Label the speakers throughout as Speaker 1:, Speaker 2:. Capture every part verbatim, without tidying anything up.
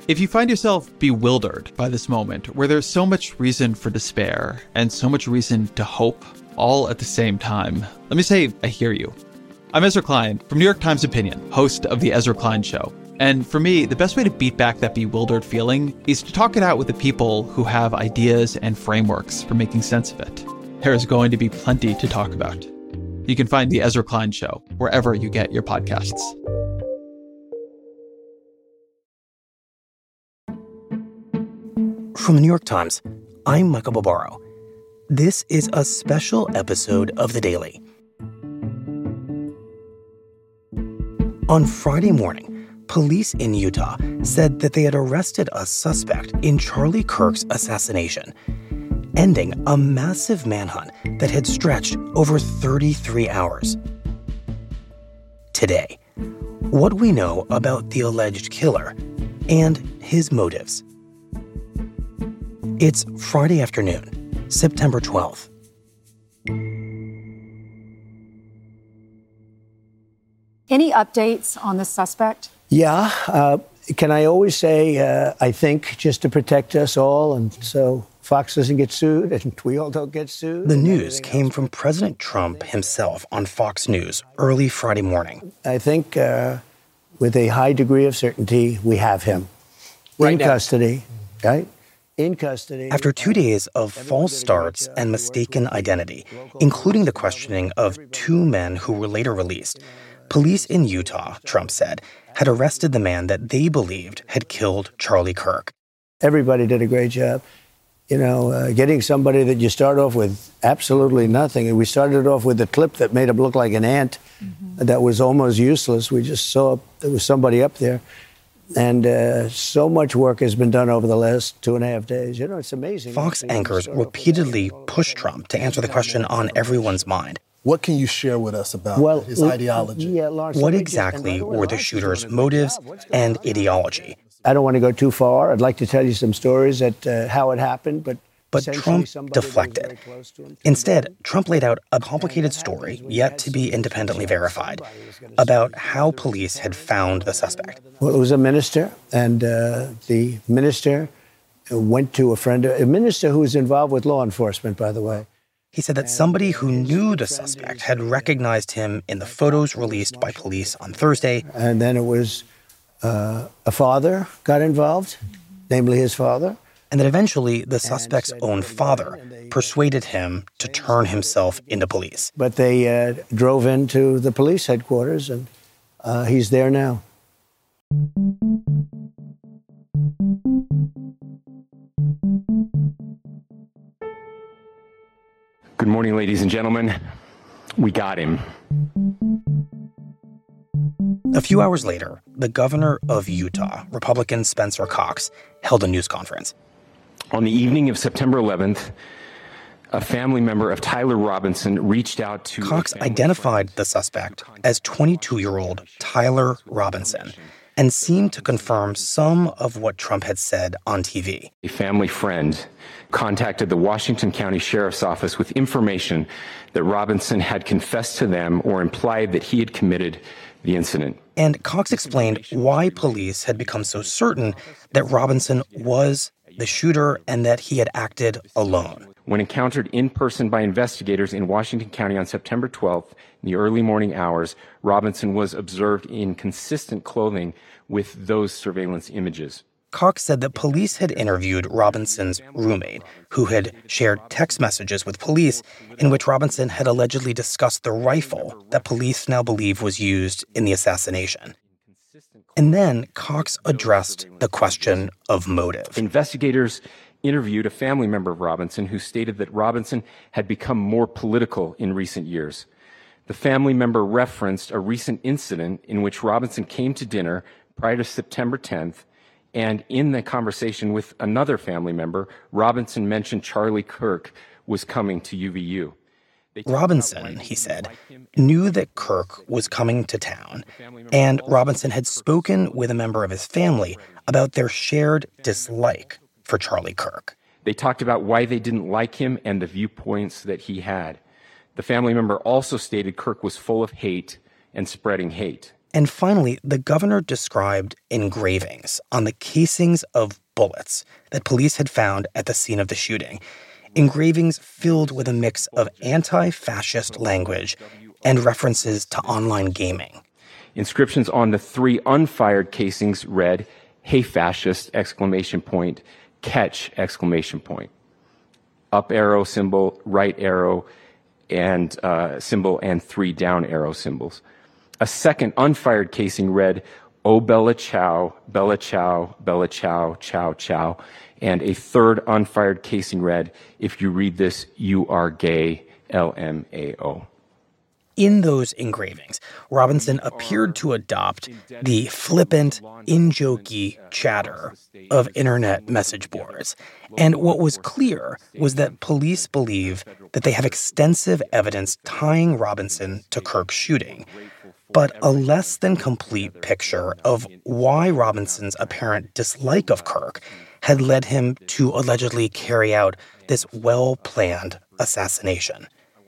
Speaker 1: If you find yourself bewildered by this moment, where there's so much reason for despair and so much reason to hope, all at the same time, let me say I hear you. I'm Ezra Klein from New York Times Opinion, host of The Ezra Klein Show. And for me, the best way to beat back that bewildered feeling is to talk it out with the people who have ideas and frameworks for making sense of it. There is going to be plenty to talk about. You can find The Ezra Klein Show wherever you get your podcasts.
Speaker 2: From the New York Times, I'm Michael Barbaro. This is a special episode of The Daily. On Friday morning, police in Utah said that they had arrested a suspect in Charlie Kirk's assassination, ending a massive manhunt that had stretched over thirty-three hours. Today, what we know about the alleged killer and his motives. It's Friday afternoon, September twelfth.
Speaker 3: Any updates on the suspect?
Speaker 4: Yeah. Uh, can I always say, uh, I think, just to protect us all, and so Fox doesn't get sued and we all don't get sued?
Speaker 2: The news came from President Trump himself on Fox News early Friday morning.
Speaker 4: I think uh, with a high degree of certainty, we have him right in now. Custody, right? In custody.
Speaker 2: After two days of false starts and mistaken identity, including the questioning of two men who were later released, police in Utah, Trump said, had arrested the man that they believed had killed Charlie Kirk.
Speaker 4: Everybody did a great job. You know, uh, getting somebody that you start off with absolutely nothing. And we started off with a clip that made him look like an ant mm-hmm. that was almost useless. We just saw there was somebody up there. And uh, so much work has been done over the last two and a half days. You know, it's amazing.
Speaker 2: Fox anchors repeatedly pushed Trump to answer the question on everyone's mind.
Speaker 5: What can you share with us about
Speaker 4: well,
Speaker 5: his ideology?
Speaker 4: Yeah, Lars,
Speaker 2: what exactly were the shooter's motives and ideology?
Speaker 4: I don't want to go too far. I'd like to tell you some stories that uh, how it happened, but
Speaker 2: But Trump deflected. Instead, Trump laid out a complicated story, yet to be independently verified, about how police had found the suspect.
Speaker 4: Well, it was a minister, and uh, the minister went to a friend, a minister who was involved with law enforcement, by the way.
Speaker 2: He said that somebody who knew the suspect had recognized him in the photos released by police on Thursday.
Speaker 4: And then it was uh, a father got involved, namely his father.
Speaker 2: And that eventually the suspect's own father persuaded him to turn himself into police.
Speaker 4: But they uh, drove into the police headquarters, and uh, he's there now.
Speaker 6: Good morning, ladies and gentlemen. We got him.
Speaker 2: A few hours later, the governor of Utah, Republican Spencer Cox, held a news conference.
Speaker 6: On the evening of September eleventh, a family member of Tyler Robinson reached out to...
Speaker 2: Cox identified the suspect as twenty-two-year-old Tyler Robinson and seemed to confirm some of what Trump had said on T V.
Speaker 6: A family friend contacted the Washington County Sheriff's Office with information that Robinson had confessed to them or implied that he had committed the incident.
Speaker 2: And Cox explained why police had become so certain that Robinson was the shooter and that he had acted alone.
Speaker 6: When encountered in person by investigators in Washington County on September twelfth, in the early morning hours, Robinson was observed in consistent clothing with those surveillance images.
Speaker 2: Cox said that police had interviewed Robinson's roommate, who had shared text messages with police in which Robinson had allegedly discussed the rifle that police now believe was used in the assassination. And then Cox addressed the question of motive.
Speaker 6: Investigators interviewed a family member of Robinson who stated that Robinson had become more political in recent years. The family member referenced a recent incident in which Robinson came to dinner prior to September tenth, and in the conversation with another family member, Robinson mentioned Charlie Kirk was coming to U V U.
Speaker 2: Robinson, he said, knew that Kirk was coming to town, and Robinson had spoken with a member of his family about their shared dislike for Charlie Kirk.
Speaker 6: They talked about why they didn't like him and the viewpoints that he had. The family member also stated Kirk was full of hate and spreading hate.
Speaker 2: And finally, the governor described engravings on the casings of bullets that police had found at the scene of the shooting. Engravings filled with a mix of anti-fascist language and references to online gaming.
Speaker 6: Inscriptions on the three unfired casings read, "Hey fascist!" exclamation point, "Catch!" exclamation point. Up arrow symbol, right arrow, and uh, symbol, and three down arrow symbols. A second unfired casing read, "Oh Bella Ciao, Bella Ciao, Bella Ciao, Ciao, Ciao." And a third unfired casing read, "If you read this, you are gay, L M A O."
Speaker 2: In those engravings, Robinson appeared to adopt the flippant, in-jokey chatter of internet message boards. And what was clear was that police believe that they have extensive evidence tying Robinson to Kirk's shooting, but a less than complete picture of why Robinson's apparent dislike of Kirk had led him to allegedly carry out this well-planned assassination.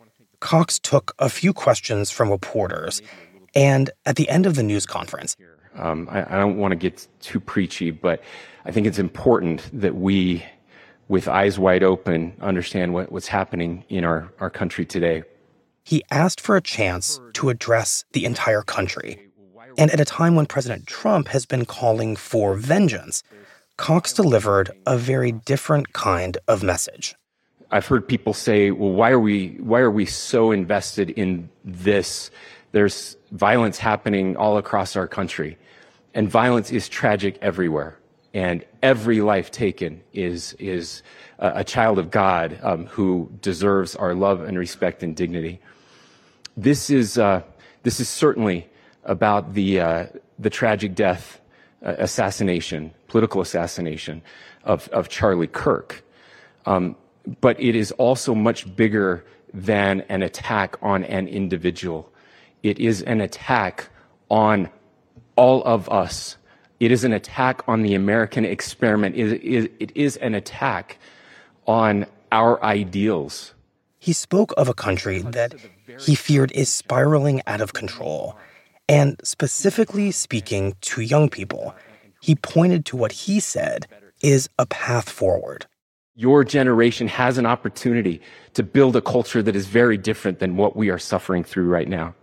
Speaker 2: Cox took a few questions from reporters, and at the end of the news conference,
Speaker 6: um, I, I don't want to get too preachy, but I think it's important that we, with eyes wide open, understand what, what's happening in our, our country today.
Speaker 2: He asked for a chance to address the entire country. And at a time when President Trump has been calling for vengeance, Cox delivered a very different kind of message.
Speaker 6: I've heard people say, well, why are we why are we so invested in this? There's violence happening all across our country, and violence is tragic everywhere. And every life taken is is a, a child of God um, who deserves our love and respect and dignity. This is uh, this is certainly about the uh, the tragic death, uh, assassination, political assassination of of Charlie Kirk. Um, But it is also much bigger than an attack on an individual. It is an attack on all of us. It is an attack on the American experiment. It is, it is an attack on our ideals.
Speaker 2: He spoke of a country that he feared is spiraling out of control. And specifically speaking to young people, he pointed to what he said is a path forward.
Speaker 6: Your generation has an opportunity to build a culture that is very different than what we are suffering through right now.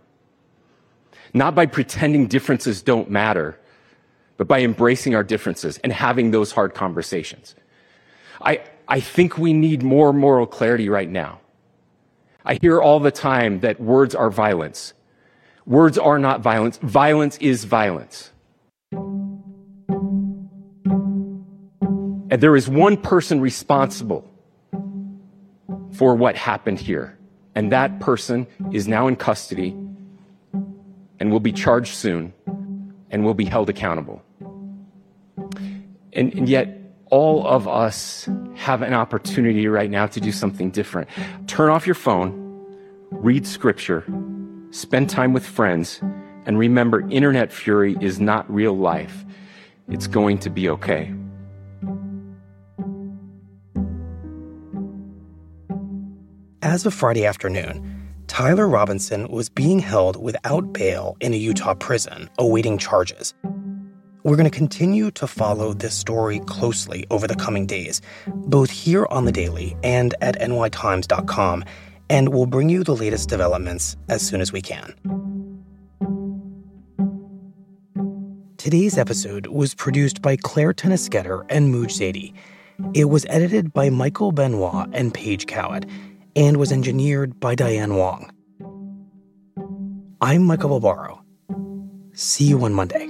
Speaker 6: Not by pretending differences don't matter, but by embracing our differences and having those hard conversations. I, I think we need more moral clarity right now. I hear all the time that words are violence. Words are not violence. Violence is violence. And there is one person responsible for what happened here. And that person is now in custody and will be charged soon and will be held accountable. And, and yet, all of us have an opportunity right now to do something different. Turn off your phone, read scripture, spend time with friends, and remember, internet fury is not real life. It's going to be okay.
Speaker 2: As of Friday afternoon, Tyler Robinson was being held without bail in a Utah prison, awaiting charges. We're going to continue to follow this story closely over the coming days, both here on The Daily and at N Y Times dot com, and we'll bring you the latest developments as soon as we can. Today's episode was produced by Claire Tennisketter and Mooj Zadie. It was edited by Michael Benoit and Paige Cowett, and was engineered by Diane Wong. I'm Michael Barbaro. See you on Monday.